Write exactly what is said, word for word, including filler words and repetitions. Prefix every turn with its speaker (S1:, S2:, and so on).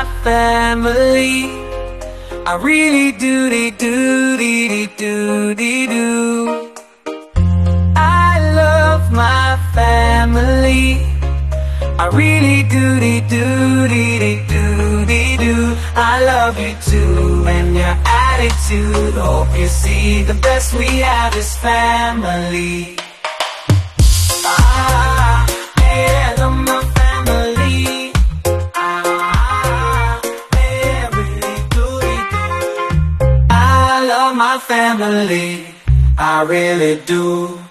S1: my family. I really do, dee do, dee dee do, dee do. I love my family. I really do, dee do, dee dee do, dee do. I love you too, and your attitude. Hope you see the best we have is family. Ah, yeah, I love my family. Ah, yeah, really do, dee do. I love my family. I really do.